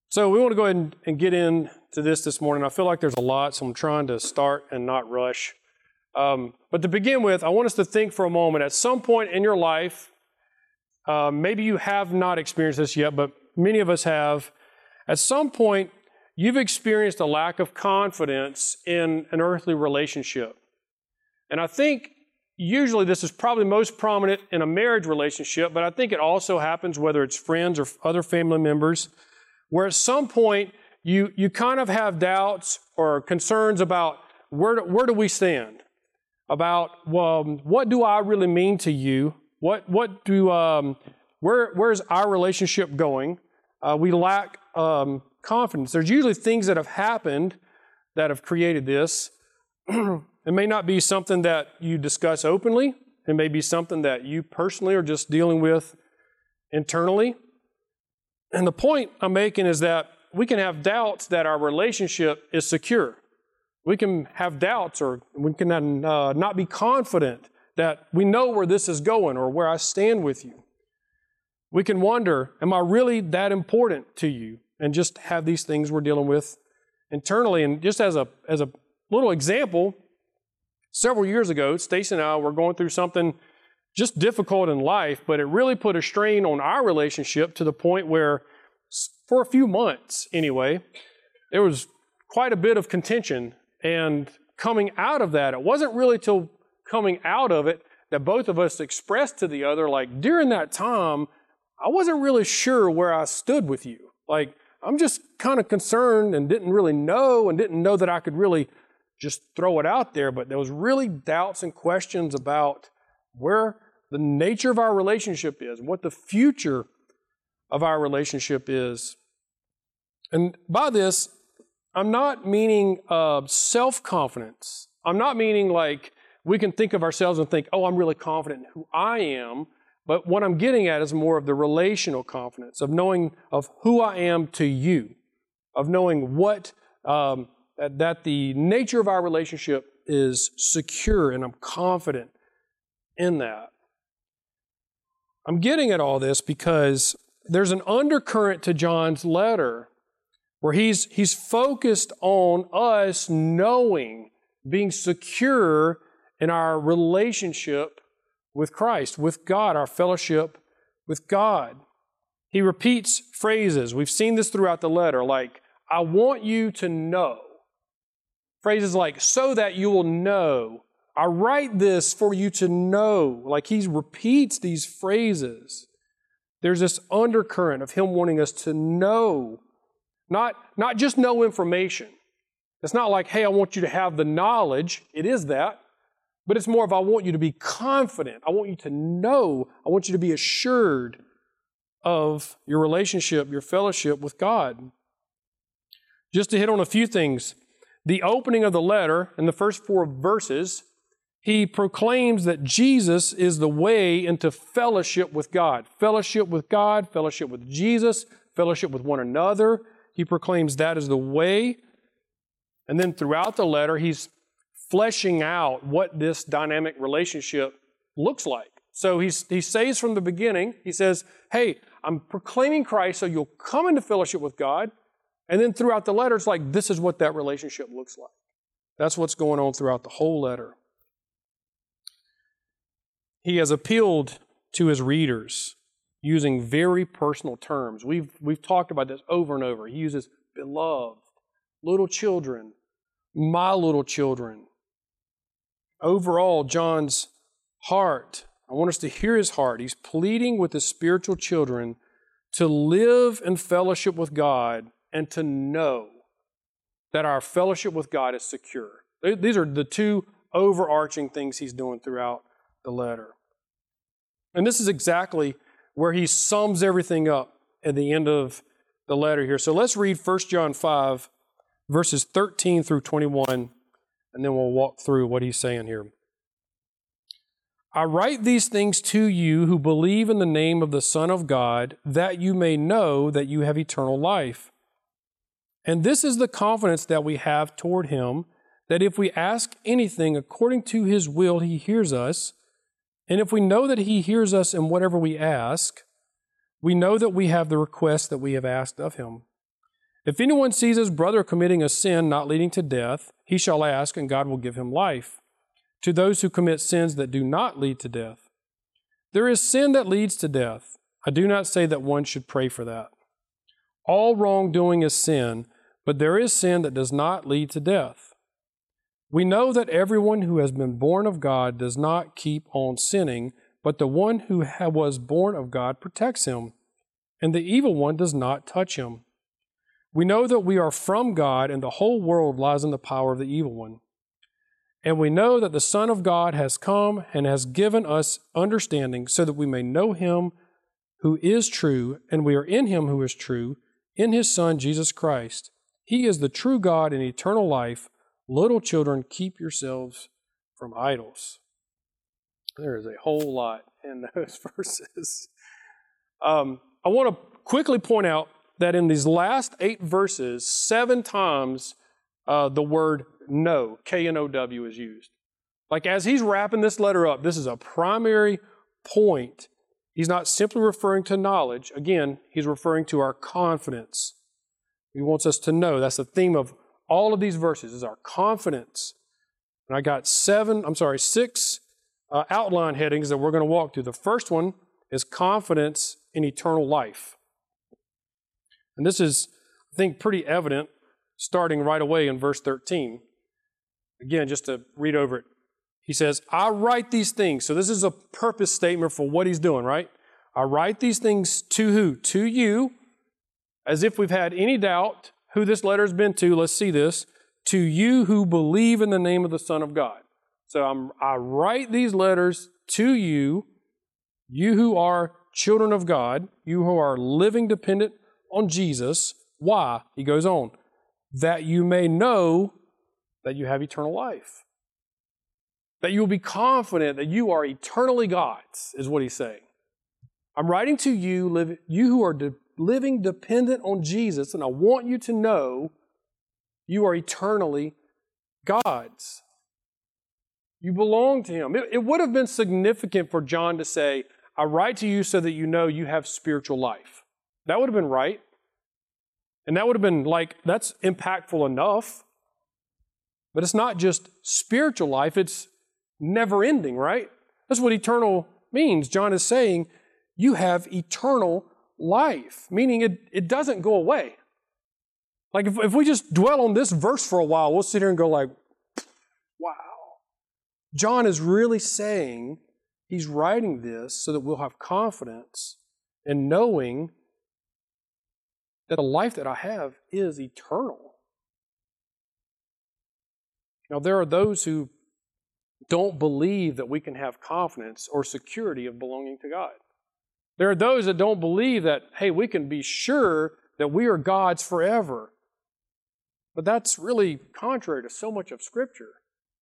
So we want to go ahead and get into this morning. I feel like there's a lot, so I'm trying to start and not rush. But to begin with, I want us to think for a moment. At some point in your life, maybe you have not experienced this yet, but many of us have. At some point, you've experienced a lack of confidence in an earthly relationship. And I think usually this is probably most prominent in a marriage relationship, but I think it also happens whether it's friends or other family members, where at some point you kind of have doubts or concerns about where do we stand? About, well, what do I really mean to you? Where's our relationship going? We lack confidence. There's usually things that have happened that have created this. It may not be something that you discuss openly. It may be something that you personally are just dealing with internally. And the point I'm making is that we can have doubts that our relationship is secure. We can have doubts, or we can not be confident that we know where this is going or where I stand with you. We can wonder, am I really that important to you? And just have these things we're dealing with internally. And just as a little example, several years ago, Stacy and I were going through something just difficult in life, but it really put a strain on our relationship to the point where, for a few months anyway, there was quite a bit of contention. And coming out of that, it wasn't really till coming out of it that both of us expressed to the other, like, during that time, I wasn't really sure where I stood with you. Like, I'm just kind of concerned and didn't know that I could really just throw it out there, but there was really doubts and questions about where the nature of our relationship is, what the future of our relationship is. And by this, I'm not meaning self-confidence. I'm not meaning like we can think of ourselves and think, oh, I'm really confident in who I am. But what I'm getting at is more of the relational confidence, of knowing of who I am to you, of knowing what that the nature of our relationship is secure, and I'm confident in that. I'm getting at all this because there's an undercurrent to John's letter where he's focused on us knowing, being secure in our relationship with Christ, with God, our fellowship with God. He repeats phrases. We've seen this throughout the letter, like, I want you to know. Phrases like, so that you will know. I write this for you to know. Like, he repeats these phrases. There's this undercurrent of him wanting us to know, not just know information. It's not like, hey, I want you to have the knowledge. It is that. But it's more of, I want you to be confident. I want you to know. I want you to be assured of your relationship, your fellowship with God. Just to hit on a few things. The opening of the letter, in the first 4 verses, he proclaims that Jesus is the way into fellowship with God. Fellowship with God, fellowship with Jesus, fellowship with one another. He proclaims that is the way. And then throughout the letter, he's fleshing out what this dynamic relationship looks like. So he says from the beginning, he says, hey, I'm proclaiming Christ so you'll come into fellowship with God. And then throughout the letter, it's like, this is what that relationship looks like. That's what's going on throughout the whole letter. He has appealed to his readers using very personal terms. We've talked about this over and over. He uses beloved, little children, my little children. Overall, John's heart, I want us to hear his heart. He's pleading with his spiritual children to live in fellowship with God and to know that our fellowship with God is secure. These are the 2 overarching things he's doing throughout the letter. And this is exactly where he sums everything up at the end of the letter here. So let's read 1 John 5, verses 13 through 21, and then we'll walk through what he's saying here. I write these things to you who believe in the name of the Son of God, that you may know that you have eternal life. And this is the confidence that we have toward him, that if we ask anything according to his will, he hears us. And if we know that he hears us in whatever we ask, we know that we have the request that we have asked of him. If anyone sees his brother committing a sin not leading to death, he shall ask, and God will give him life. To those who commit sins that do not lead to death, there is sin that leads to death. I do not say that one should pray for that. All wrongdoing is sin, but there is sin that does not lead to death. We know that everyone who has been born of God does not keep on sinning, but the one who was born of God protects him, and the evil one does not touch him. We know that we are from God, and the whole world lies in the power of the evil one. And we know that the Son of God has come and has given us understanding so that we may know him who is true, and we are in him who is true, in his Son, Jesus Christ. He is the true God and eternal life. Little children, keep yourselves from idols. There is a whole lot in those verses. I want to quickly point out that in these last 8 verses, 7 times the word know, K-N-O-W, is used. Like as he's wrapping this letter up, this is a primary point. He's not simply referring to knowledge. Again, he's referring to our confidence. He wants us to know. That's the theme of all of these verses, is our confidence. And I got 6 outline headings that we're going to walk through. The first one is confidence in eternal life. And this is, I think, pretty evident starting right away in verse 13. Again, just to read over it. He says, I write these things. So this is a purpose statement for what he's doing, right? I write these things to who? To you, as if we've had any doubt who this letter has been to. Let's see this. To you who believe in the name of the Son of God. So I write these letters to you, you who are children of God, you who are living dependent on Jesus. Why? He goes on. That you may know that you have eternal life. That you will be confident that you are eternally God's, is what he's saying. I'm writing to you, you who are living dependent on Jesus, and I want you to know you are eternally God's. You belong to him. It would have been significant for John to say, I write to you so that you know you have spiritual life. That would have been right. And that would have been like, that's impactful enough. But it's not just spiritual life, it's never ending, right? That's what eternal means. John is saying, you have eternal life, meaning it doesn't go away. Like if we just dwell on this verse for a while, we'll sit here and go like, wow. John is really saying he's writing this so that we'll have confidence in knowing that the life that I have is eternal. Now, there are those who don't believe that we can have confidence or security of belonging to God. There are those that don't believe that, hey, we can be sure that we are God's forever. But that's really contrary to so much of Scripture.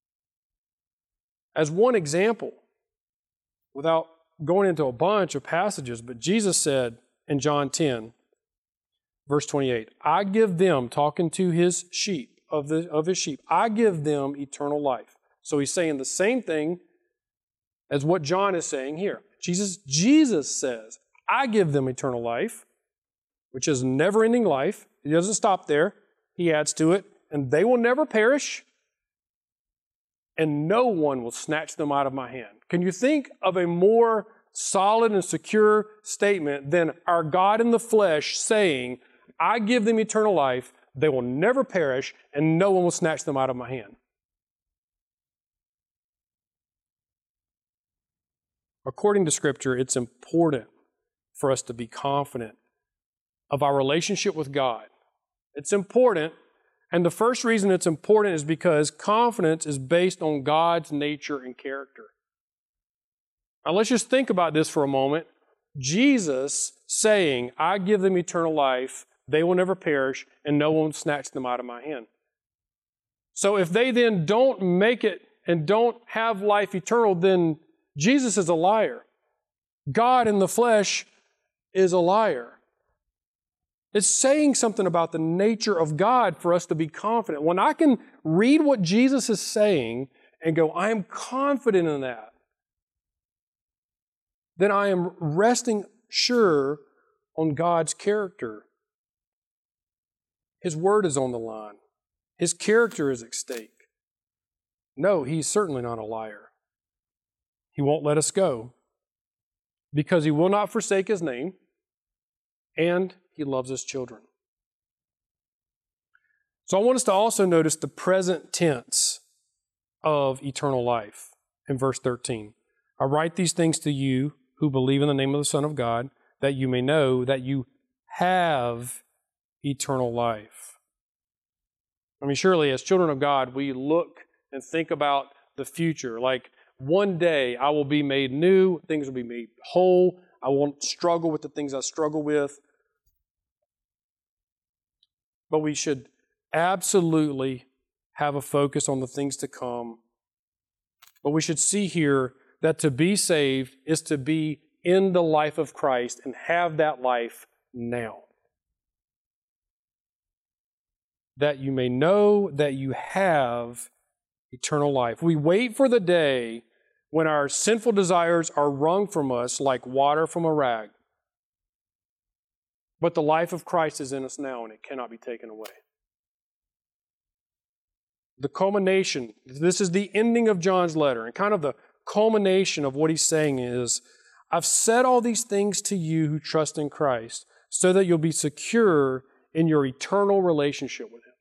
As one example, without going into a bunch of passages, but Jesus said in John 10, verse 28, I give them, talking to his sheep, of his sheep, I give them eternal life. So he's saying the same thing as what John is saying here. Jesus says, I give them eternal life, which is never-ending life. He doesn't stop there. He adds to it, and they will never perish, and no one will snatch them out of my hand. Can you think of a more solid and secure statement than our God in the flesh saying, I give them eternal life, they will never perish, and no one will snatch them out of my hand? According to Scripture, it's important for us to be confident of our relationship with God. It's important, and the first reason it's important is because confidence is based on God's nature and character. Now let's just think about this for a moment. Jesus saying, I give them eternal life, they will never perish, and no one will snatch them out of my hand. So if they then don't make it and don't have life eternal, then Jesus is a liar. God in the flesh is a liar. It's saying something about the nature of God for us to be confident. When I can read what Jesus is saying and go, I am confident in that, then I am resting sure on God's character. His word is on the line. His character is at stake. No, he's certainly not a liar. He won't let us go because he will not forsake his name, and he loves his children. So I want us to also notice the present tense of eternal life in verse 13. I write these things to you who believe in the name of the Son of God, that you may know that you have eternal life. I mean, surely as children of God, we look and think about the future. Like, one day I will be made new, things will be made whole, I won't struggle with the things I struggle with. But we should absolutely have a focus on the things to come. But we should see here that to be saved is to be in the life of Christ and have that life now. That you may know that you have eternal life. We wait for the day when our sinful desires are wrung from us like water from a rag. But the life of Christ is in us now, and it cannot be taken away. The culmination, this is the ending of John's letter, and kind of the culmination of what he's saying is, I've said all these things to you who trust in Christ so that you'll be secure in your eternal relationship with Him.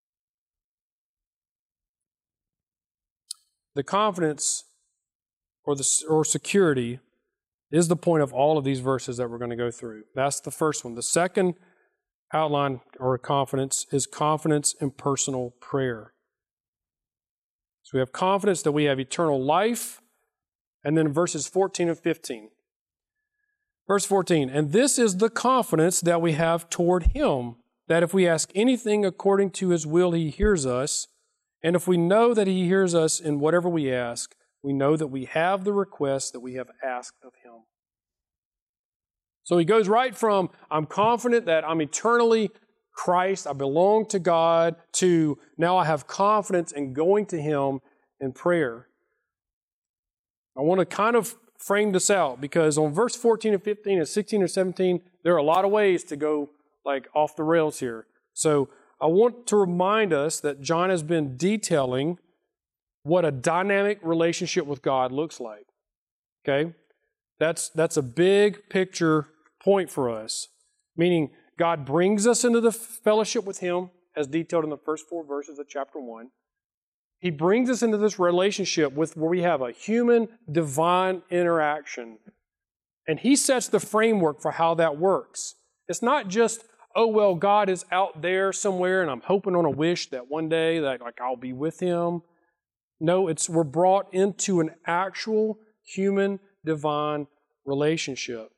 The confidence or security is the point of all of these verses that we're going to go through. That's the first one. The second outline or confidence is confidence in personal prayer. So we have confidence that we have eternal life, and then verses 14 and 15. Verse 14, and this is the confidence that we have toward Him, that if we ask anything according to His will, He hears us. And if we know that He hears us in whatever we ask, we know that we have the request that we have asked of Him. So he goes right from, I'm confident that I'm eternally Christ, I belong to God, to now I have confidence in going to Him in prayer. I want to kind of frame this out because on verse 14 and 15 and 16 and 17, there are a lot of ways to go like off the rails here. So I want to remind us that John has been detailing what a dynamic relationship with God looks like. Okay? That's a big picture point for us. Meaning God brings us into the fellowship with Him as detailed in the first 4 verses of chapter 1. He brings us into this relationship where we have a human-divine interaction. And He sets the framework for how that works. It's not just, oh, well, God is out there somewhere and I'm hoping on a wish that one day that like I'll be with Him. No, we're brought into an actual human-divine relationship.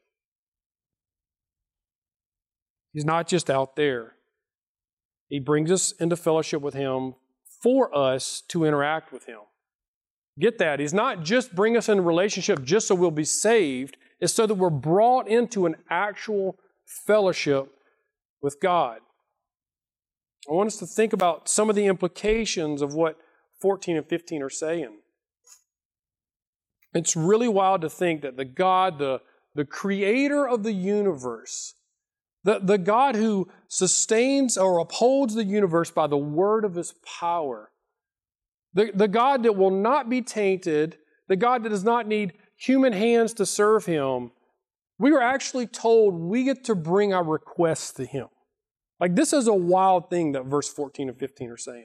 He's not just out there. He brings us into fellowship with Him for us to interact with Him. Get that? He's not just bring us in a relationship just so we'll be saved. It's so that we're brought into an actual fellowship with God. I want us to think about some of the implications of what 14 and 15 are saying. It's really wild to think that the God, the creator of the universe, the God who sustains or upholds the universe by the word of His power, the God that will not be tainted, the God that does not need human hands to serve Him, we are actually told we get to bring our requests to Him. Like this is a wild thing that verse 14 and 15 are saying.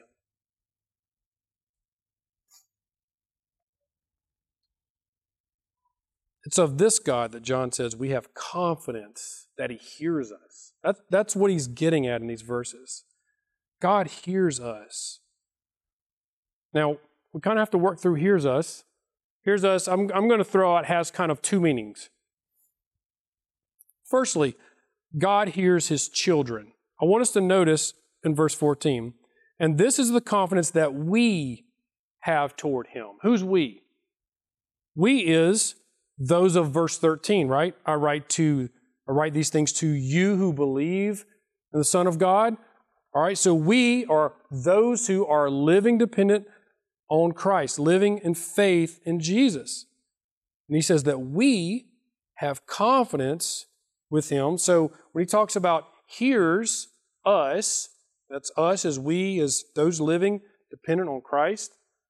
It's of this God that John says we have confidence that He hears us. That's what he's getting at in these verses. God hears us. Now, we kind of have to work through hears us. Hears us, I'm going to throw out, has kind of 2 meanings. Firstly, God hears His children. I want us to notice in verse 14, and this is the confidence that we have toward Him. Who's we? We is those of verse 13, right? I write these things to you who believe in the Son of God. All right, so we are those who are living dependent on Christ, living in faith in Jesus. And he says that we have confidence with Him. So when he talks about hears us, That's us as those living dependent on Christ.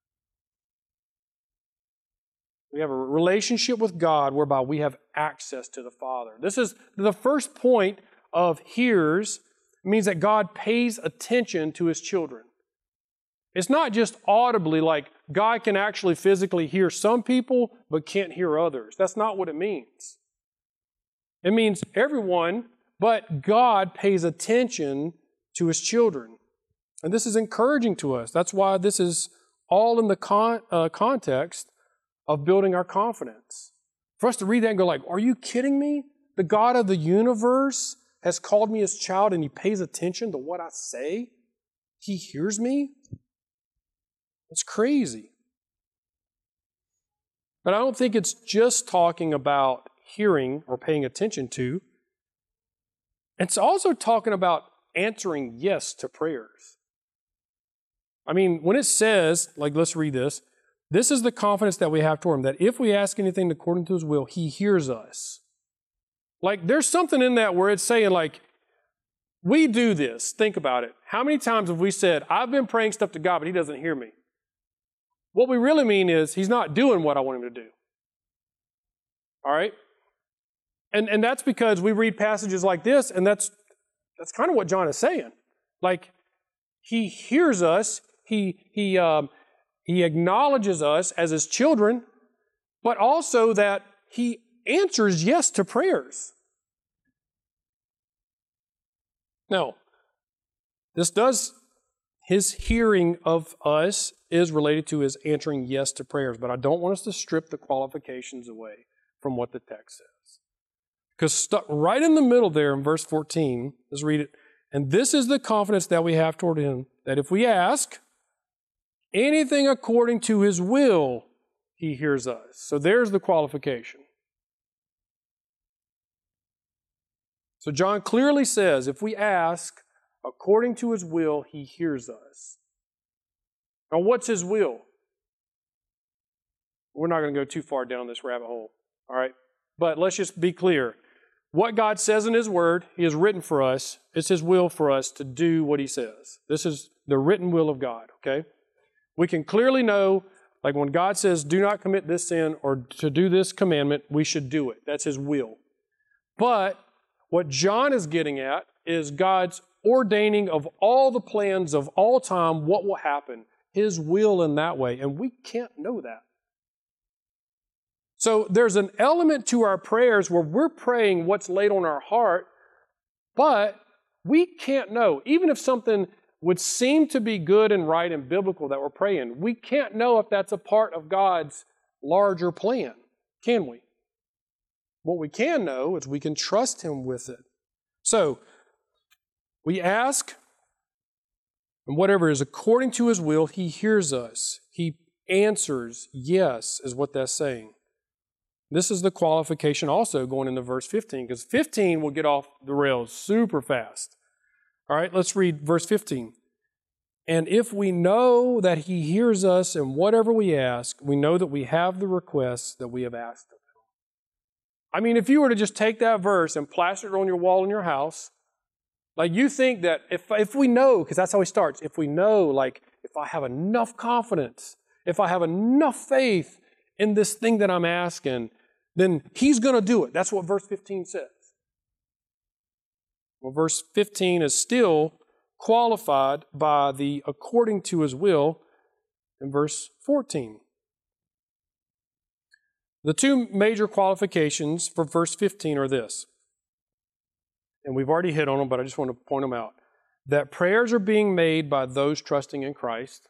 We have a relationship with God whereby we have access to the Father. This is the first point of hears. It means that God pays attention to His children. It's not just audibly like God can actually physically hear some people but can't hear others. That's not what it means. It means everyone, but God pays attention to His children. And this is encouraging to us. That's why this is all in the context of building our confidence. For us to read that and go like, are you kidding me? The God of the universe has called me His child and He pays attention to what I say? He hears me? That's crazy. But I don't think it's just talking about hearing or paying attention to. It's also talking about answering yes to prayers. I mean, when it says, like, let's read this. This is the confidence that we have toward Him, that if we ask anything according to His will, He hears us. Like, there's something in that where it's saying, like, we do this. Think about it. How many times have we said, I've been praying stuff to God, but He doesn't hear me? What we really mean is, He's not doing what I want Him to do. All right? And that's because we read passages like this, and that's kind of what John is saying. Like, He hears us, He acknowledges us as His children, but also that He answers yes to prayers. Now, His hearing of us is related to His answering yes to prayers, but I don't want us to strip the qualifications away from what the text says. Because right in the middle there in verse 14, let's read it. And this is the confidence that we have toward Him, that if we ask anything according to His will, He hears us. So there's the qualification. So John clearly says, if we ask according to His will, He hears us. Now, what's His will? We're not going to go too far down this rabbit hole, all right? But let's just be clear. What God says in His Word, He has written for us. It's His will for us to do what He says. This is the written will of God, okay? We can clearly know, like when God says, do not commit this sin or to do this commandment, we should do it. That's His will. But what John is getting at is God's ordaining of all the plans of all time, what will happen, His will in that way, and we can't know that. So there's an element to our prayers where we're praying what's laid on our heart, but we can't know. Even if something would seem to be good and right and biblical that we're praying, we can't know if that's a part of God's larger plan, can we? What we can know is we can trust Him with it. So, we ask, and whatever is according to His will, He hears us. He answers yes, is what that's saying. This is the qualification also going into verse 15, because 15 will get off the rails super fast. All right, let's read verse 15. And if we know that He hears us in whatever we ask, we know that we have the requests that we have asked of Him. I mean, if you were to just take that verse and plaster it on your wall in your house, like you think that if we know, because that's how He starts, if we know, like if I have enough confidence, if I have enough faith in this thing that I'm asking, then He's going to do it. That's what verse 15 says. Well, verse 15 is still qualified by the according to His will in verse 14. The two major qualifications for verse 15 are this, and we've already hit on them, but I just want to point them out. That prayers are being made by those trusting in Christ,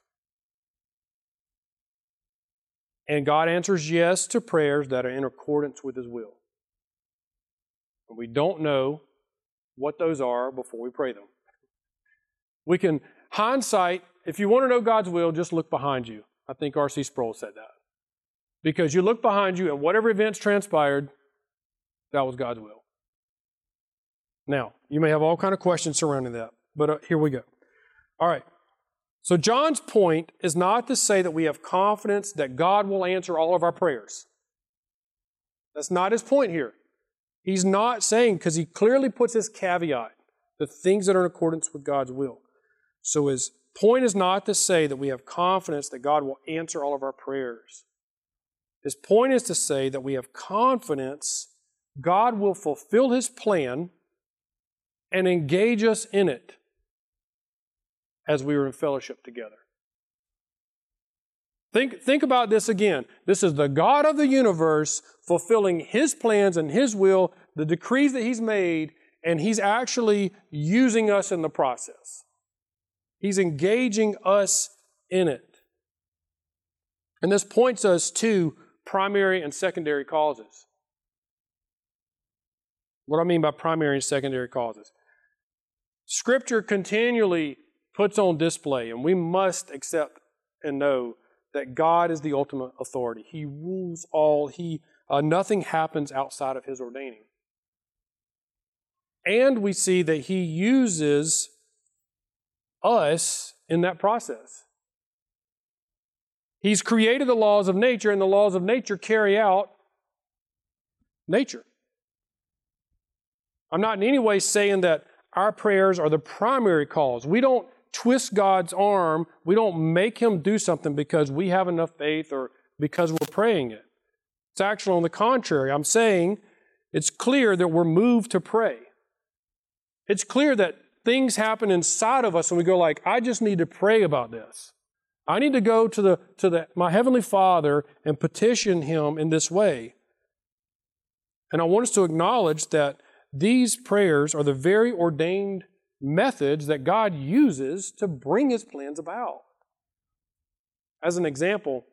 and God answers yes to prayers that are in accordance with His will. And we don't know what those are before we pray them. We can, hindsight, if you want to know God's will, just look behind you. I think R.C. Sproul said that. Because you look behind you and whatever events transpired, that was God's will. Now, you may have all kinds of questions surrounding that, but here we go. All right. So John's point is not to say that we have confidence that God will answer all of our prayers. That's not his point here. He's not saying, because he clearly puts his caveat, the things that are in accordance with God's will. So his point is not to say that we have confidence that God will answer all of our prayers. His point is to say that we have confidence God will fulfill his plan and engage us in it as we are in fellowship together. Think about this again. This is the God of the universe fulfilling his plans and his will, the decrees that he's made, and he's actually using us in the process. He's engaging us in it. And this points us to primary and secondary causes. What do I mean by primary and secondary causes? Scripture continually puts on display, and we must accept and know that God is the ultimate authority. He rules all. Nothing happens outside of his ordaining. And we see that he uses us in that process. He's created the laws of nature, and the laws of nature carry out nature. I'm not in any way saying that our prayers are the primary cause. We don't twist God's arm. We don't make him do something because we have enough faith or because we're praying it. It's actually on the contrary. I'm saying it's clear that we're moved to pray. It's clear that things happen inside of us and we go like, I just need to pray about this. I need to go to my Heavenly Father and petition him in this way. And I want us to acknowledge that these prayers are the very ordained methods that God uses to bring his plans about. As an example,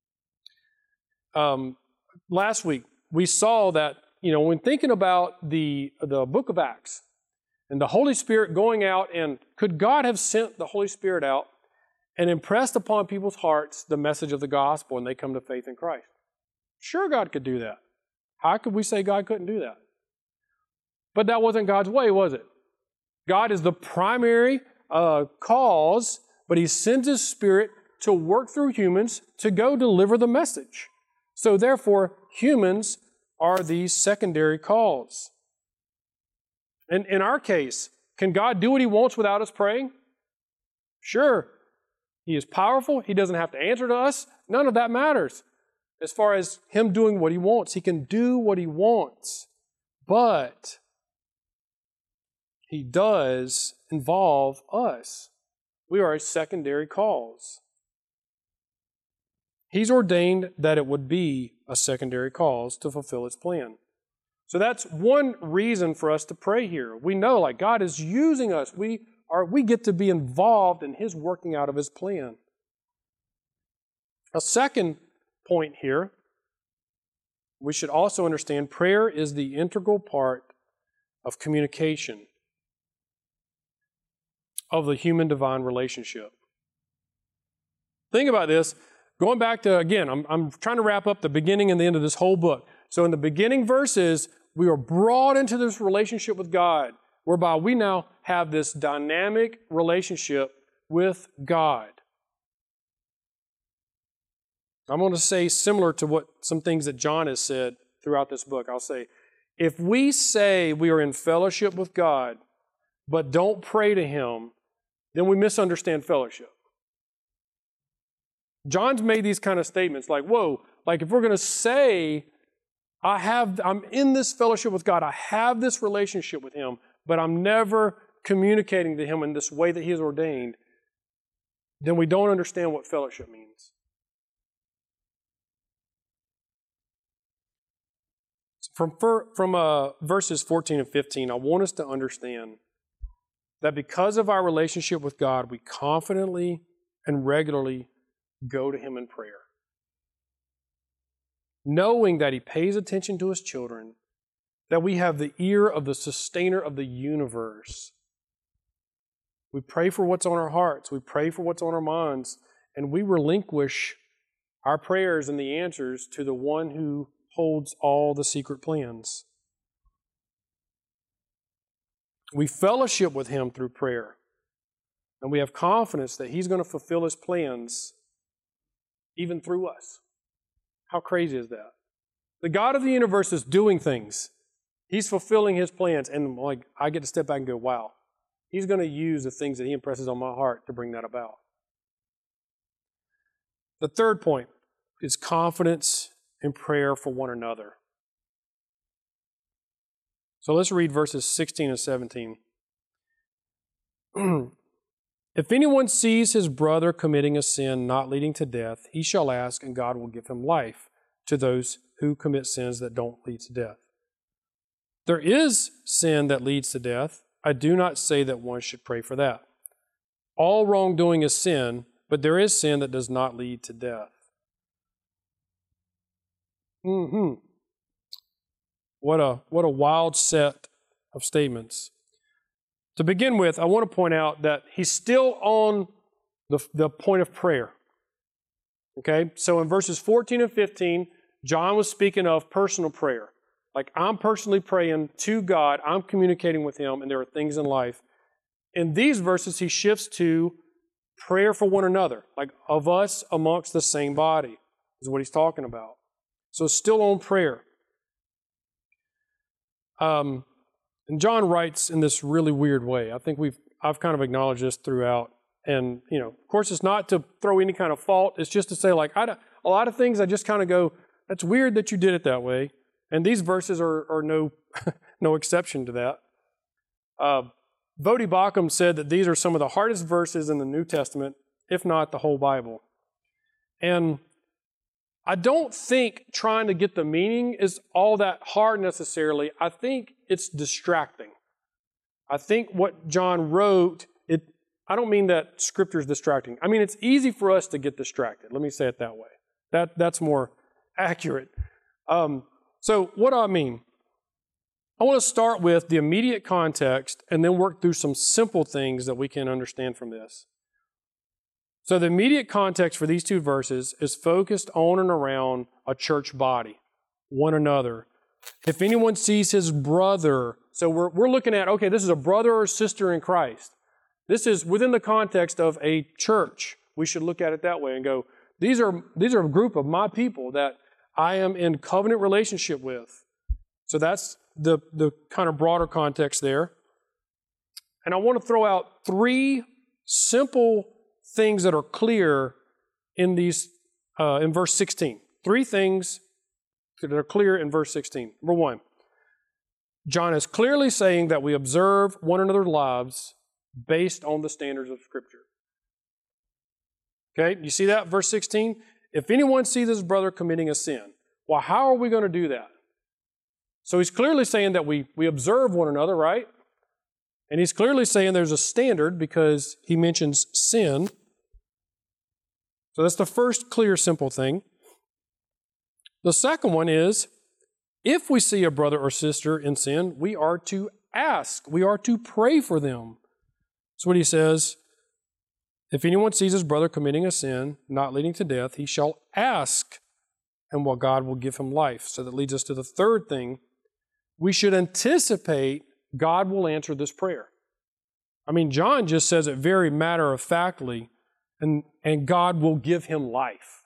last week we saw that, when thinking about the book of Acts and the Holy Spirit going out, and could God have sent the Holy Spirit out and impressed upon people's hearts the message of the gospel and they come to faith in Christ? Sure, God could do that. How could we say God couldn't do that? But that wasn't God's way, was it? God is the primary cause, but he sends his Spirit to work through humans to go deliver the message. So therefore, humans are the secondary cause. And in our case, can God do what he wants without us praying? Sure. He is powerful. He doesn't have to answer to us. None of that matters. As far as him doing what he wants, he can do what he wants. But he does involve us. We are a secondary cause. He's ordained that it would be a secondary cause to fulfill his plan. So that's one reason for us to pray here. We know like God is using us. We get to be involved in his working out of his plan. A second point here, we should also understand prayer is the integral part of communication of the human-divine relationship. Think about this. Going back to, again, I'm trying to wrap up the beginning and the end of this whole book. So in the beginning verses, we are brought into this relationship with God, whereby we now have this dynamic relationship with God. I'm going to say similar to what some things that John has said throughout this book. I'll say, if we say we are in fellowship with God, but don't pray to him, then we misunderstand fellowship. John's made these kind of statements like, whoa, like if we're going to say, I'm in this fellowship with God, I have this relationship with him, but I'm never communicating to him in this way that he has ordained, then we don't understand what fellowship means. From verses 14 and 15, I want us to understand that because of our relationship with God, we confidently and regularly go to him in prayer, knowing that he pays attention to his children, that we have the ear of the sustainer of the universe. We pray for what's on our hearts, we pray for what's on our minds, and we relinquish our prayers and the answers to the one who holds all the secret plans. We fellowship with him through prayer, and we have confidence that he's going to fulfill his plans even through us. How crazy is that? The God of the universe is doing things. He's fulfilling his plans, and like I get to step back and go, wow, He's going to use the things that He impresses on my heart to bring that about. The third point is confidence in prayer for one another. So let's read verses 16 and 17. If anyone sees his brother committing a sin not leading to death, he shall ask, and God will give him life to those who commit sins that don't lead to death. There is sin that leads to death. I do not say that one should pray for that. All wrongdoing is sin, but there is sin that does not lead to death. What a wild set of statements. To begin with, I want to point out that he's still on the point of prayer. Okay? So in verses 14 and 15, John was speaking of personal prayer. Like, I'm personally praying to God, I'm communicating with Him, and there are things in life. In these verses, he shifts to prayer for one another, like of us amongst the same body, is what he's talking about. So it's still on prayer. And John writes in this really weird way. I think I've kind of acknowledged this throughout. And, of course, it's not to throw any kind of fault. It's just to say, like, a lot of things I just kind of go, that's weird that you did it that way. And these verses are no no exception to that. Voddie Baucham said that these are some of the hardest verses in the New Testament, if not the whole Bible. And I don't think trying to get the meaning is all that hard necessarily. I think it's distracting. I think what John wrote, I don't mean that Scripture is distracting. I mean, it's easy for us to get distracted. Let me say it that way. That's more accurate. So what do I mean? I want to start with the immediate context and then work through some simple things that we can understand from this. So the immediate context for these two verses is focused on and around a church body, one another. If anyone sees his brother, so we're looking at, okay, this is a brother or sister in Christ. This is within the context of a church. We should look at it that way and go, these are a group of my people that I am in covenant relationship with. So that's the kind of broader context there. And I want to throw out three simple things that are clear in verse 16. Three things that are clear in verse 16. Number one, John is clearly saying that we observe one another's lives based on the standards of Scripture. Okay, you see that? Verse 16? If anyone sees his brother committing a sin, well, how are we going to do that? So he's clearly saying that we observe one another, right? And he's clearly saying there's a standard because he mentions sin. So that's the first clear, simple thing. The second one is, if we see a brother or sister in sin, we are to ask. We are to pray for them. That's what he says. If anyone sees his brother committing a sin not leading to death, he shall ask, and God will give him life. So that leads us to the third thing. We should anticipate God will answer this prayer. I mean, John just says it very matter-of-factly, and God will give him life.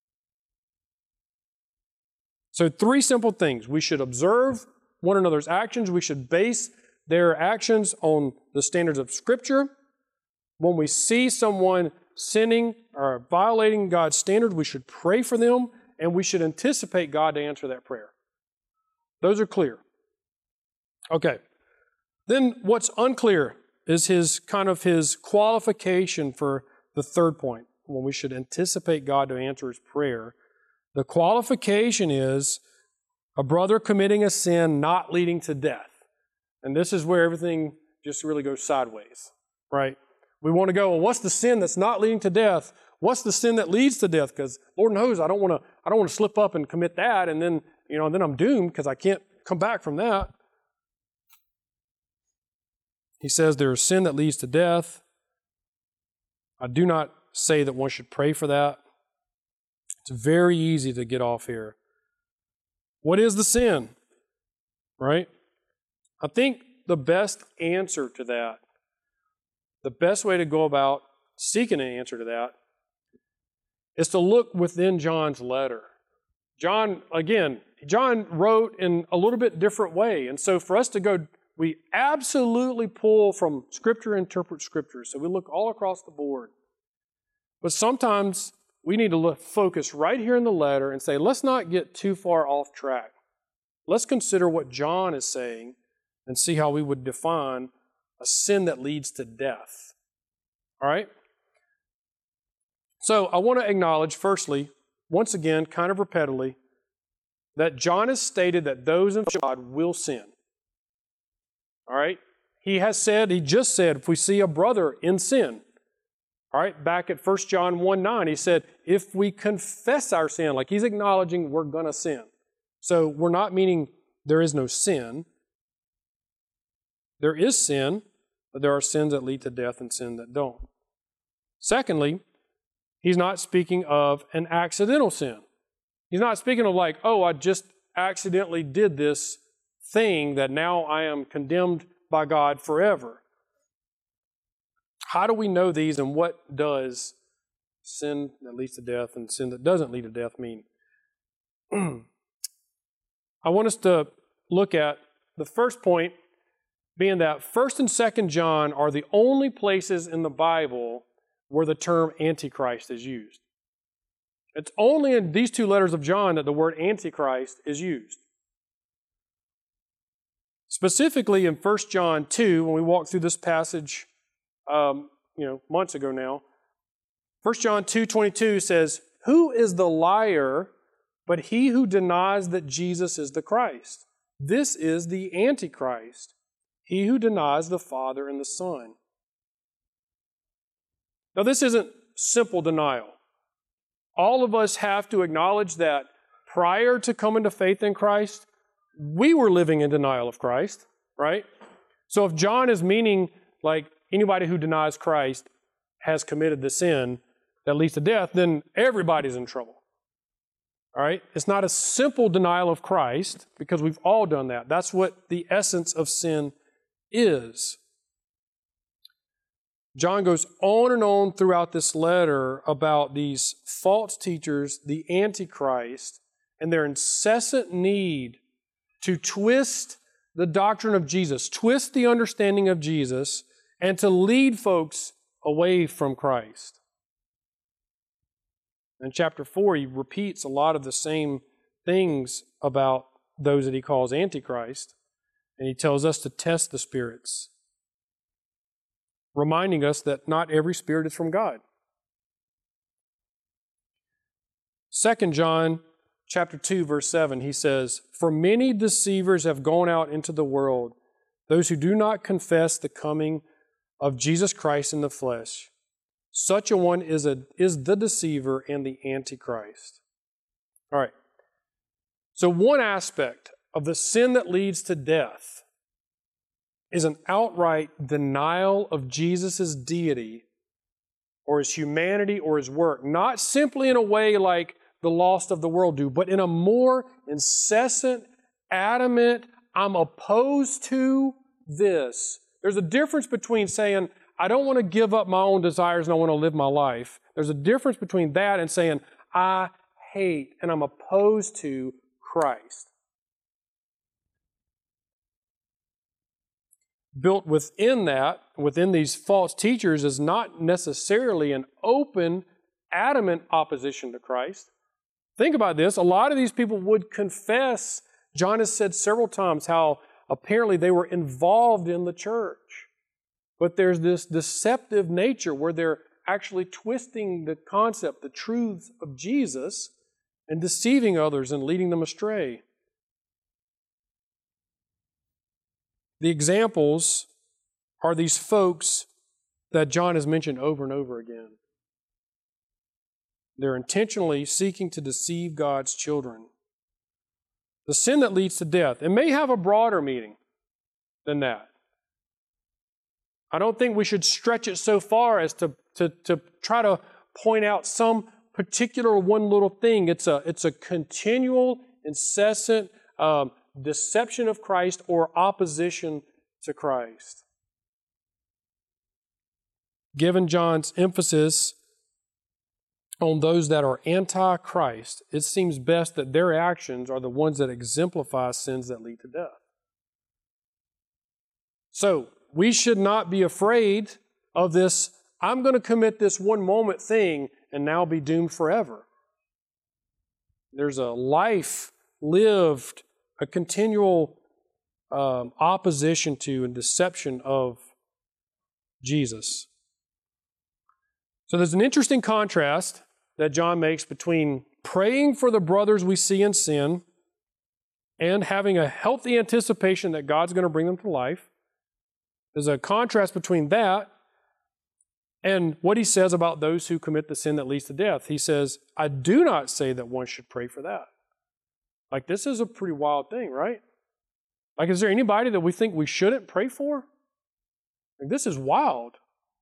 So three simple things. We should observe one another's actions. We should base their actions on the standards of Scripture. When we see someone sinning or violating God's standard, we should pray for them, and we should anticipate God to answer that prayer. Those are clear. Okay. Then what's unclear is his qualification for the third point, when we should anticipate God to answer his prayer. The qualification is a brother committing a sin not leading to death. And this is where everything just really goes sideways, right? We want to go, well, what's the sin that's not leading to death? What's the sin that leads to death? Because Lord knows I don't want to slip up and commit that, and then I'm doomed because I can't come back from that. He says there is sin that leads to death. I do not say that one should pray for that. It's very easy to get off here. What is the sin? Right? I think the best answer to that, the best way to go about seeking an answer to that, is to look within John's letter. John wrote in a little bit different way. And so for us to go we absolutely pull from Scripture, interpret Scripture. So we look all across the board. But sometimes we need to focus right here in the letter and say, let's not get too far off track. Let's consider what John is saying and see how we would define a sin that leads to death. All right? So I want to acknowledge, firstly, once again, kind of repetitively, that John has stated that those in God will sin. All right? He just said, if we see a brother in sin, all right, back at 1 John 1:9, he said, if we confess our sin, like he's acknowledging we're going to sin. So we're not meaning there is no sin. There is sin, but there are sins that lead to death and sin that don't. Secondly, he's not speaking of an accidental sin. He's not speaking of like, oh, I just accidentally did this thing that now I am condemned by God forever. How do we know these, and what does sin that leads to death and sin that doesn't lead to death mean? I want us to look at the first point being that 1st and 2nd John are the only places in the Bible where the term Antichrist is used. It's only in these two letters of John that the word Antichrist is used. Specifically in 1 John 2, when we walked through this passage months ago now, 1 John 2:22 says, "Who is the liar but he who denies that Jesus is the Christ? This is the Antichrist, he who denies the Father and the Son." Now, this isn't simple denial. All of us have to acknowledge that prior to coming to faith in Christ, we were living in denial of Christ, right? So if John is meaning like anybody who denies Christ has committed the sin that leads to death, then everybody's in trouble. All right? It's not a simple denial of Christ, because we've all done that. That's what the essence of sin is. John goes on and on throughout this letter about these false teachers, the Antichrist, and their incessant need to twist the doctrine of Jesus, twist the understanding of Jesus, and to lead folks away from Christ. In chapter 4, he repeats a lot of the same things about those that he calls Antichrist, and he tells us to test the spirits, reminding us that not every spirit is from God. 2 John chapter 2, verse 7, he says, "For many deceivers have gone out into the world, those who do not confess the coming of Jesus Christ in the flesh. Such a one is the deceiver and the Antichrist." All right. So one aspect of the sin that leads to death is an outright denial of Jesus' deity or his humanity or his work. Not simply in a way like the lost of the world do, but in a more incessant, adamant, I'm opposed to this. There's a difference between saying, I don't want to give up my own desires and I want to live my life. There's a difference between that and saying, I hate and I'm opposed to Christ. Built within that, within these false teachers, is not necessarily an open, adamant opposition to Christ. Think about this. A lot of these people would confess. John has said several times how apparently they were involved in the church. But there's this deceptive nature where they're actually twisting the concept, the truths of Jesus, and deceiving others and leading them astray. The examples are these folks that John has mentioned over and over again. They're intentionally seeking to deceive God's children. The sin that leads to death, it may have a broader meaning than that. I don't think we should stretch it so far as to try to point out some particular one little thing. It's a continual, incessant deception of Christ or opposition to Christ. Given John's emphasis on those that are anti-Christ, it seems best that their actions are the ones that exemplify sins that lead to death. So we should not be afraid of this, I'm going to commit this one moment thing and now be doomed forever. There's a life lived, a continual opposition to and deception of Jesus. So there's an interesting contrast that John makes between praying for the brothers we see in sin and having a healthy anticipation that God's going to bring them to life. There's a contrast between that and what he says about those who commit the sin that leads to death. He says, I do not say that one should pray for that. Like, this is a pretty wild thing, right? Like, is there anybody that we think we shouldn't pray for? Like, this is wild.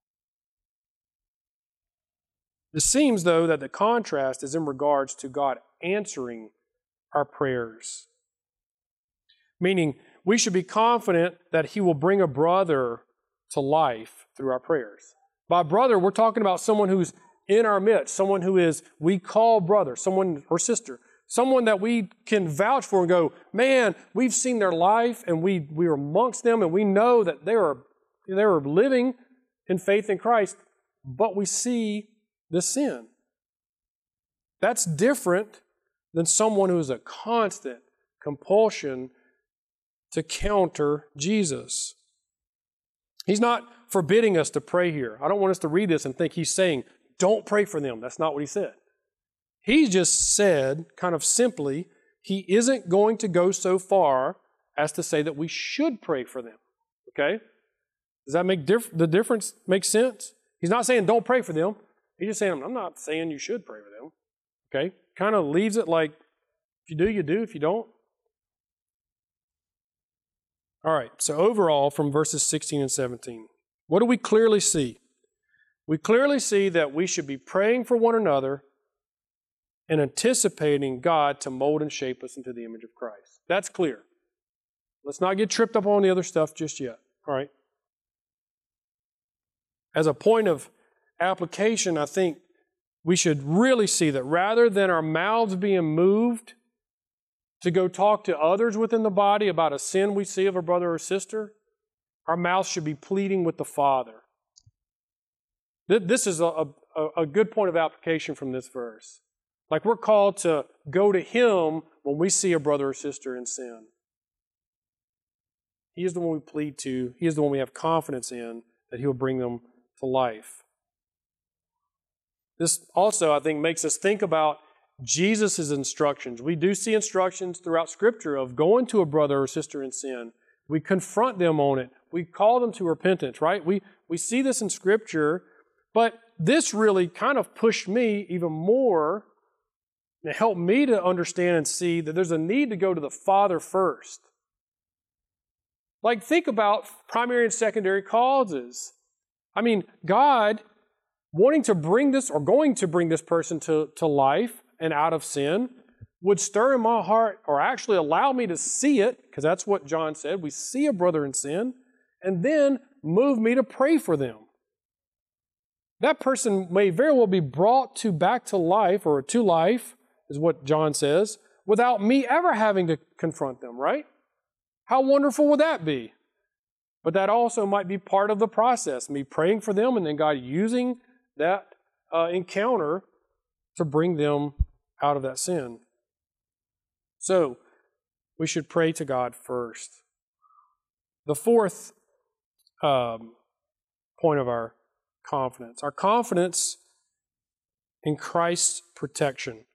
It seems, though, that the contrast is in regards to God answering our prayers. Meaning, we should be confident that He will bring a brother to life through our prayers. By brother, we're talking about someone who's in our midst, someone who is, we call brother, someone or sister, someone that we can vouch for and go, man, we've seen their life and we are amongst them and we know that they are living in faith in Christ, but we see the sin. That's different than someone who is a constant compulsion to counter Jesus. He's not forbidding us to pray here. I don't want us to read this and think he's saying, don't pray for them. That's not what he said. He just said, kind of simply, he isn't going to go so far as to say that we should pray for them. Okay? Does that make the difference make sense? He's not saying don't pray for them. He's just saying, I'm not saying you should pray for them. Okay? Kind of leaves it like, if you do, you do. If you don't. All right, so overall, from verses 16 and 17, what do we clearly see? We clearly see that we should be praying for one another and anticipating God to mold and shape us into the image of Christ. That's clear. Let's not get tripped up on the other stuff just yet. All right? As a point of application, I think we should really see that rather than our mouths being moved to go talk to others within the body about a sin we see of a brother or sister, our mouths should be pleading with the Father. This is a good point of application from this verse. Like, we're called to go to Him when we see a brother or sister in sin. He is the one we plead to. He is the one we have confidence in that He will bring them to life. This also, I think, makes us think about Jesus' instructions. We do see instructions throughout Scripture of going to a brother or sister in sin. We confront them on it. We call them to repentance, right? We see this in Scripture, but this really kind of pushed me even more and helped me to understand and see that there's a need to go to the Father first. Like, think about primary and secondary causes. I mean, God wanting to bring this or going to bring this person to life and out of sin would stir in my heart or actually allow me to see it, because that's what John said. We see a brother in sin, and then move me to pray for them. That person may very well be brought back to life, or to life, is what John says, without me ever having to confront them, right? How wonderful would that be? But that also might be part of the process, me praying for them and then God using that encounter to bring them out of that sin. So, we should pray to God first. The fourth point of our confidence in Christ's protection.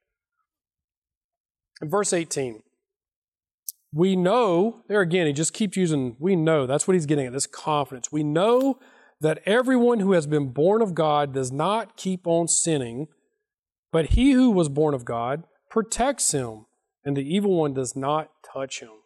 In verse 18, we know, there again, he just keeps using, we know, that's what he's getting at, this confidence. We know that everyone who has been born of God does not keep on sinning, but he who was born of God protects him, and the evil one does not touch him.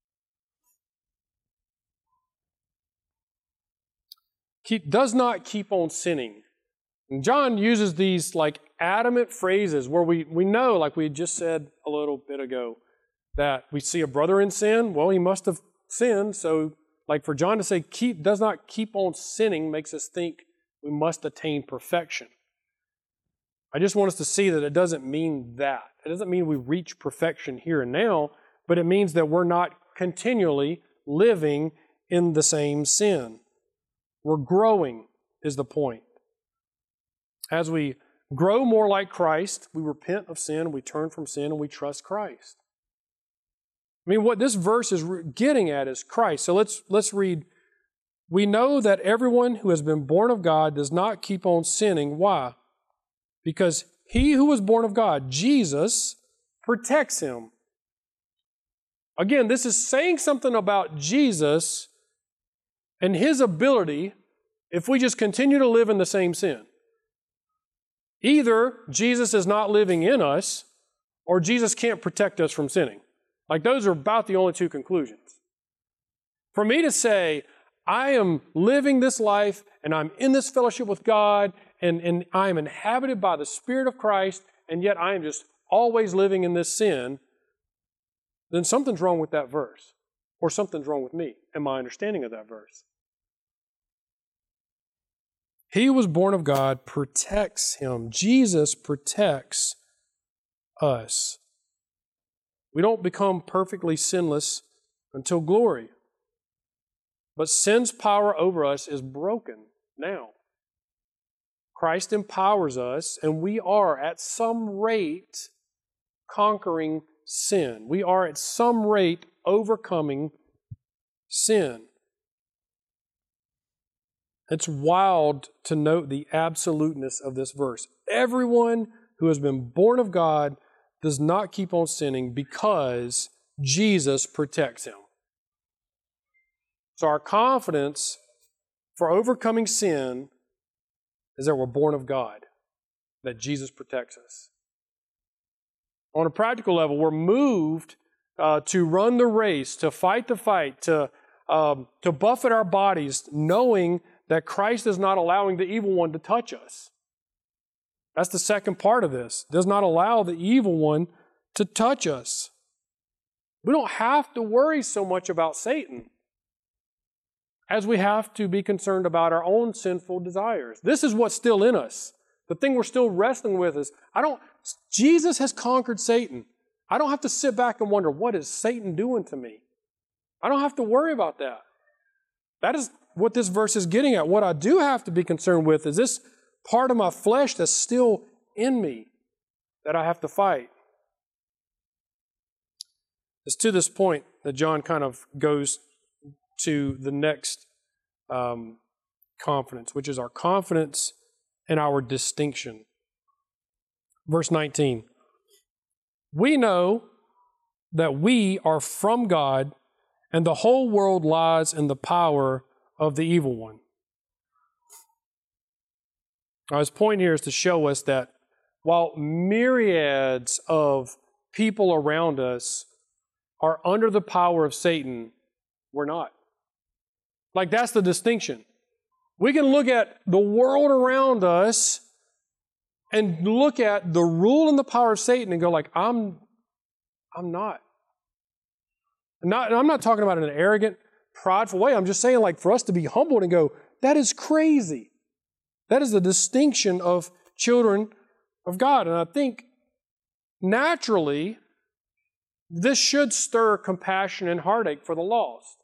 Does not keep on sinning. And John uses these like adamant phrases where we know, like we just said a little bit ago, that we see a brother in sin. Well, he must have sinned. So, like for John to say does not keep on sinning makes us think we must attain perfection. I just want us to see that it doesn't mean that. It doesn't mean we reach perfection here and now, but it means that we're not continually living in the same sin. We're growing is the point. As we grow more like Christ, we repent of sin, we turn from sin, and we trust Christ. I mean, what this verse is getting at is Christ. So let's read. We know that everyone who has been born of God does not keep on sinning. Why? Because he who was born of God, Jesus, protects him. Again, this is saying something about Jesus and his ability if we just continue to live in the same sin. Either Jesus is not living in us, or Jesus can't protect us from sinning. Like, those are about the only two conclusions. For me to say, I am living this life and I'm in this fellowship with God and I am inhabited by the Spirit of Christ, and yet I am just always living in this sin, then something's wrong with that verse, or something's wrong with me and my understanding of that verse. He who was born of God protects him. Jesus protects us. We don't become perfectly sinless until glory. But sin's power over us is broken now. Christ empowers us, and we are at some rate conquering sin. We are at some rate overcoming sin. It's wild to note the absoluteness of this verse. Everyone who has been born of God does not keep on sinning because Jesus protects him. So our confidence for overcoming sin is that we're born of God, that Jesus protects us. On a practical level, we're moved to run the race, to fight the fight, to buffet our bodies, knowing that Christ is not allowing the evil one to touch us. That's the second part of this. Does not allow the evil one to touch us. We don't have to worry so much about Satan as we have to be concerned about our own sinful desires. This is what's still in us. The thing we're still wrestling with is, Jesus has conquered Satan. I don't have to sit back and wonder, what is Satan doing to me? I don't have to worry about that. That is what this verse is getting at. What I do have to be concerned with is this part of my flesh that's still in me that I have to fight. It's to this point that John kind of goes to the next confidence, which is our confidence and our distinction. Verse 19. We know that we are from God, and the whole world lies in the power of the evil one. Now, his point here is to show us that while myriads of people around us are under the power of Satan, we're not. Like, that's the distinction. We can look at the world around us and look at the rule and the power of Satan and go like, I'm not. And I'm not talking about in an arrogant, prideful way. I'm just saying, like, for us to be humbled and go, that is crazy. That is the distinction of children of God. And I think naturally, this should stir compassion and heartache for the lost.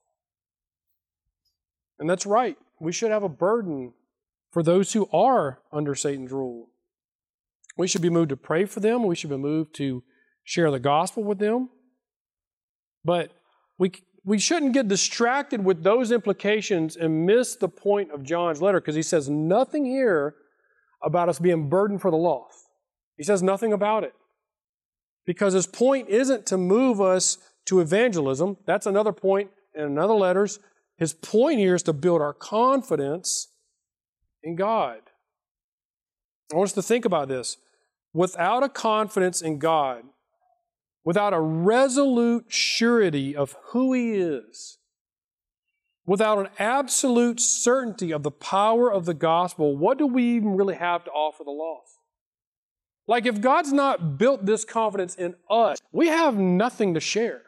And that's right. We should have a burden for those who are under Satan's rule. We should be moved to pray for them. We should be moved to share the gospel with them. But we shouldn't get distracted with those implications and miss the point of John's letter, because he says nothing here about us being burdened for the lost. He says nothing about it. Because his point isn't to move us to evangelism. That's another point in another letters. His point here is to build our confidence in God. I want us to think about this. Without a confidence in God, without a resolute surety of who He is, without an absolute certainty of the power of the gospel, what do we even really have to offer the lost? Like, if God's not built this confidence in us, we have nothing to share.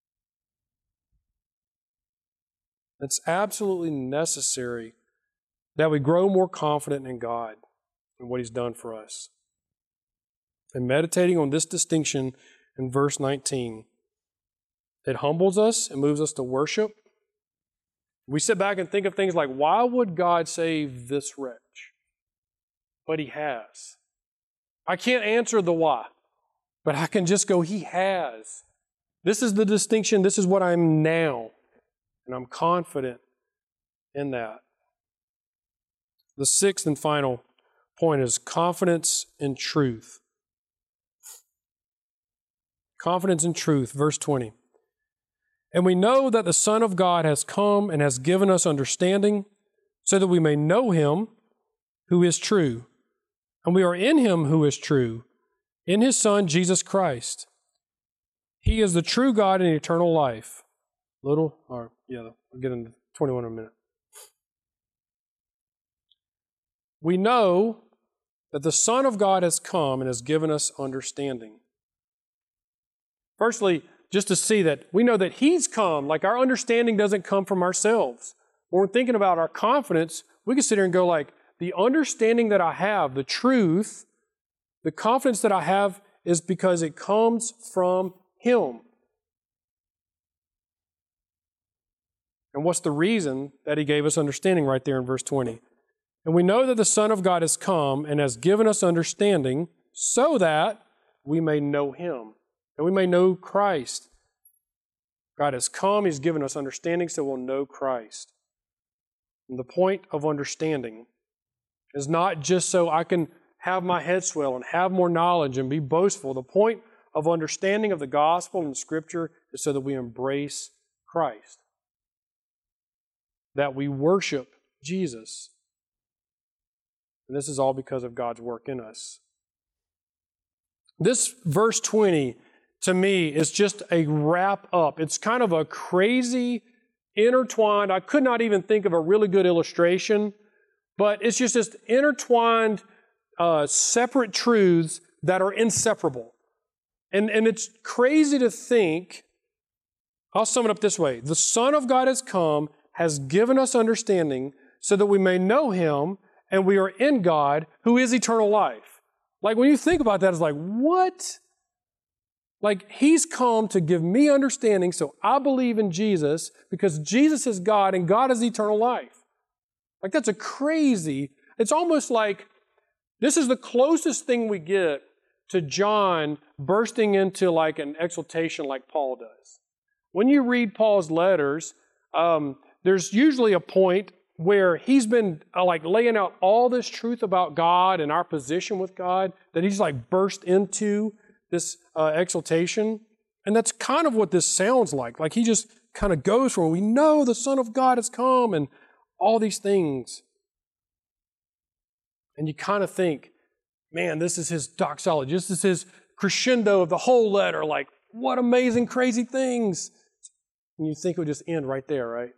It's absolutely necessary that we grow more confident in God and what He's done for us. And meditating on this distinction in verse 19, it humbles us and moves us to worship. We sit back and think of things like, why would God save this wretch? But He has. I can't answer the why, but I can just go, He has. This is the distinction. This is what I'm now. And I'm confident in that. The sixth and final point is confidence in truth. Confidence in truth, verse 20. And we know that the Son of God has come and has given us understanding, so that we may know Him who is true. And we are in Him who is true, in His Son, Jesus Christ. He is the true God and eternal life. We'll get into 21 in a minute. We know that the Son of God has come and has given us understanding. Firstly, just to see that we know that He's come, like our understanding doesn't come from ourselves. When we're thinking about our confidence, we can sit here and go like, the understanding that I have, the truth, the confidence that I have is because it comes from Him. And what's the reason that He gave us understanding right there in verse 20? And we know that the Son of God has come and has given us understanding so that we may know Him and we may know Christ. God has come, He's given us understanding so we'll know Christ. And the point of understanding is not just so I can have my head swell and have more knowledge and be boastful. The point of understanding of the gospel and Scripture is so that we embrace Christ, that we worship Jesus. And this is all because of God's work in us. This verse 20, to me, is just a wrap up. It's kind of a crazy, intertwined, I could not even think of a really good illustration, but it's just this intertwined, separate truths that are inseparable. And it's crazy to think, I'll sum it up this way. The Son of God has come, has given us understanding so that we may know Him, and we are in God, who is eternal life. Like when you think about that, it's like, what? Like He's come to give me understanding so I believe in Jesus because Jesus is God and God is eternal life. Like that's a crazy, it's almost like this is the closest thing we get to John bursting into like an exaltation like Paul does. When you read Paul's letters, there's usually a point where he's been like laying out all this truth about God and our position with God, that he's like burst into this exaltation. And that's kind of what this sounds like. Like he just kind of goes from, we know the Son of God has come and all these things. And you kind of think, man, this is his doxology. This is his crescendo of the whole letter. Like, what amazing, crazy things. And you think it would just end right there, right?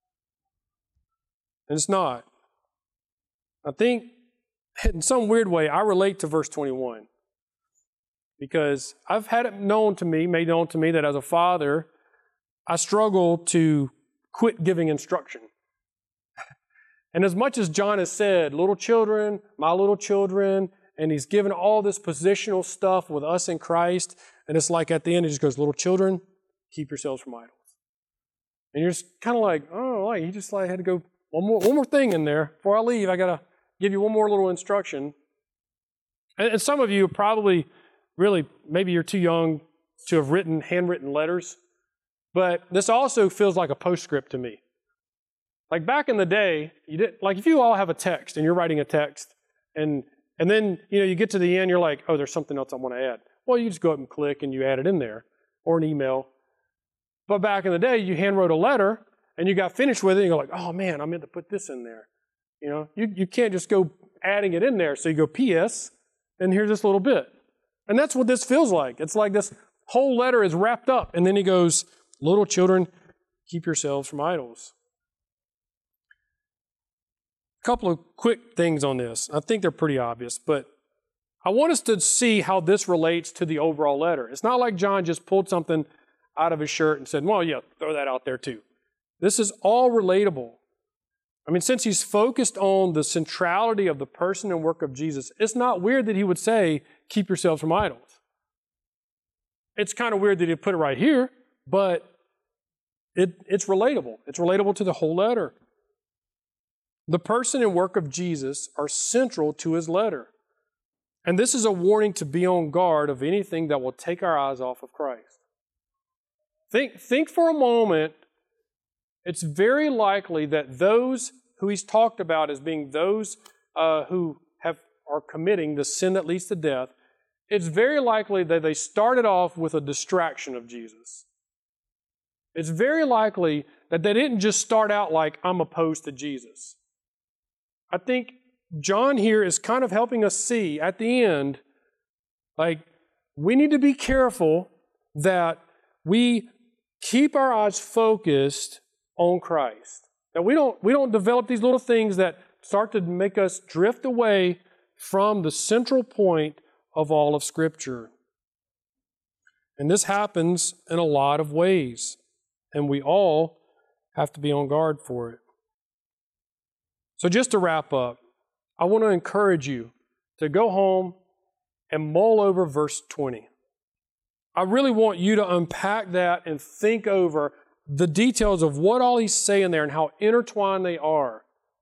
And it's not. I think in some weird way, I relate to verse 21. Because I've had it made known to me that as a father, I struggle to quit giving instruction. And as much as John has said, little children, my little children, and he's given all this positional stuff with us in Christ, and it's like at the end he just goes, little children, keep yourselves from idols. And you're just kind of like, oh, like he just like had to go one more thing in there. Before I leave, I got to give you one more little instruction. And some of you probably really, maybe you're too young to have written handwritten letters, but this also feels like a postscript to me. Like back in the day, like if you all have a text and you're writing a text and then you get to the end, you're like, oh, there's something else I want to add. Well, you just go up and click and you add it in there, or an email. But back in the day, you hand wrote a letter and you got finished with it and you're like, oh man, I meant to put this in there. You can't just go adding it in there. So you go P.S. and here's this little bit. And that's what this feels like. It's like this whole letter is wrapped up. And then he goes, little children, keep yourselves from idols. A couple of quick things on this. I think they're pretty obvious, but I want us to see how this relates to the overall letter. It's not like John just pulled something out of his shirt and said, well, yeah, throw that out there too. This is all relatable. I mean, since he's focused on the centrality of the person and work of Jesus, it's not weird that he would say, keep yourselves from idols. It's kind of weird that he put it right here, but It's relatable. It's relatable to the whole letter. The person and work of Jesus are central to his letter. And this is a warning to be on guard of anything that will take our eyes off of Christ. Think for a moment. It's very likely that those who he's talked about as being those who are committing the sin that leads to death, it's very likely that they started off with a distraction of Jesus. It's very likely that they didn't just start out like, I'm opposed to Jesus. I think John here is kind of helping us see at the end, like, we need to be careful that we keep our eyes focused on Christ. That we don't develop these little things that start to make us drift away from the central point of all of Scripture. And this happens in a lot of ways, and we all have to be on guard for it. So just to wrap up, I want to encourage you to go home and mull over verse 20. I really want you to unpack that and think over the details of what all he's saying there and how intertwined they are.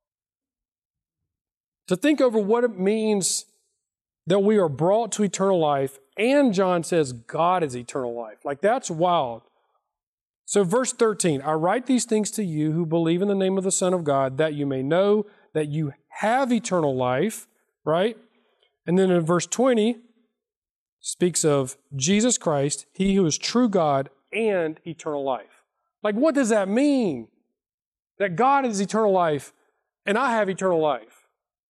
To think over what it means that we are brought to eternal life, and John says God is eternal life. Like, that's wild. So verse 13, I write these things to you who believe in the name of the Son of God, that you may know that you have eternal life, right? And then in verse 20, speaks of Jesus Christ, he who is true God and eternal life. Like, what does that mean? That God is eternal life and I have eternal life.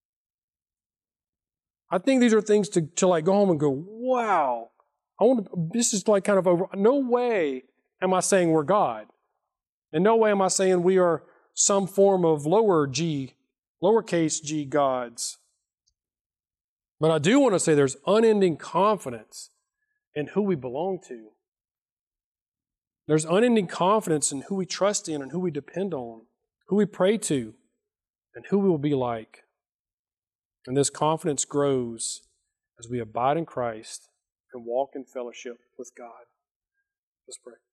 I think these are things to like go home and go, wow, this is like kind of over. No way am I saying we're God. In no way am I saying we are some form of lowercase g gods. But I do want to say there's unending confidence in who we belong to. There's unending confidence in who we trust in and who we depend on, who we pray to, and who we will be like. And this confidence grows as we abide in Christ and walk in fellowship with God. Let's pray.